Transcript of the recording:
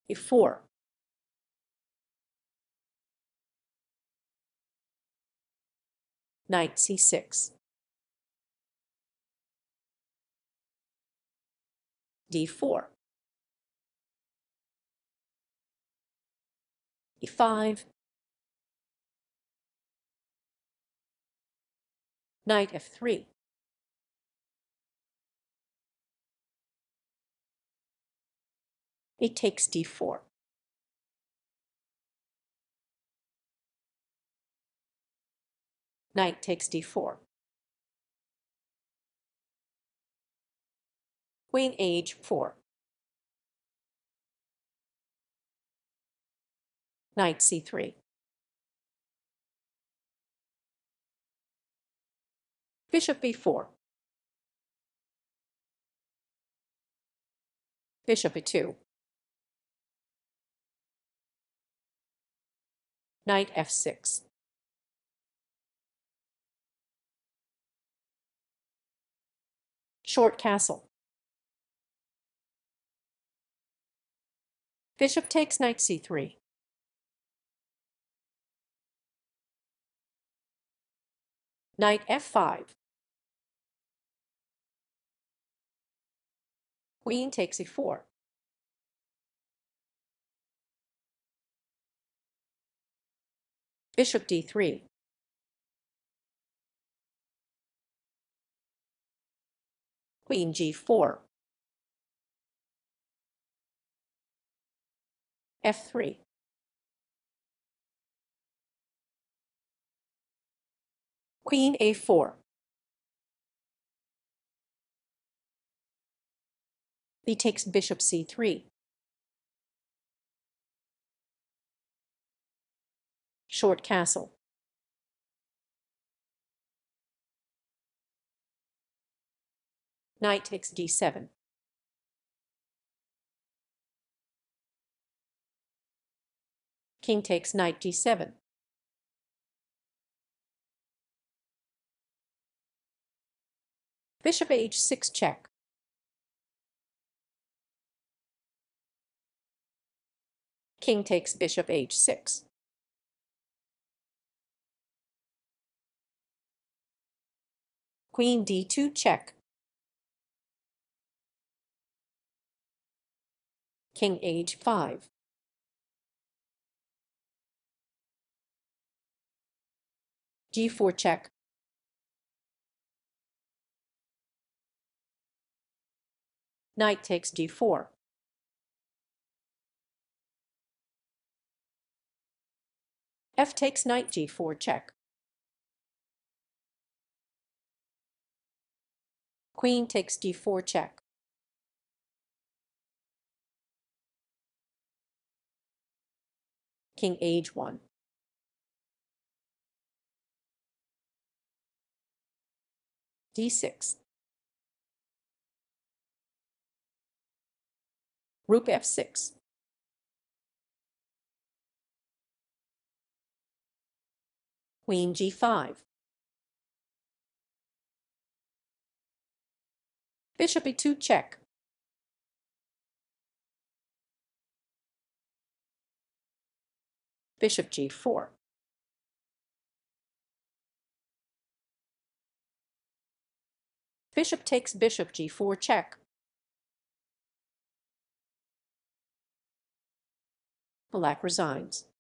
a4, knight c6, d4, e5, knight f3, it takes d4, knight takes d4, queen h4, knight c3, bishop b4, bishop e2, knight f6, short castle, bishop takes knight c3, knight f5, queen takes e4, bishop d3, queen g4, f3, queen a4, he takes bishop c3, short castle, knight takes d7, king takes knight d7, bishop h6 check, king takes bishop h6, queen d2 check, king h5, g4 check, knight takes d4, f takes knight g4 check, queen takes d4 check, king h1, d6, rook f6, queen g5, bishop e2 check, bishop g4, bishop takes bishop g4 check, black resigns.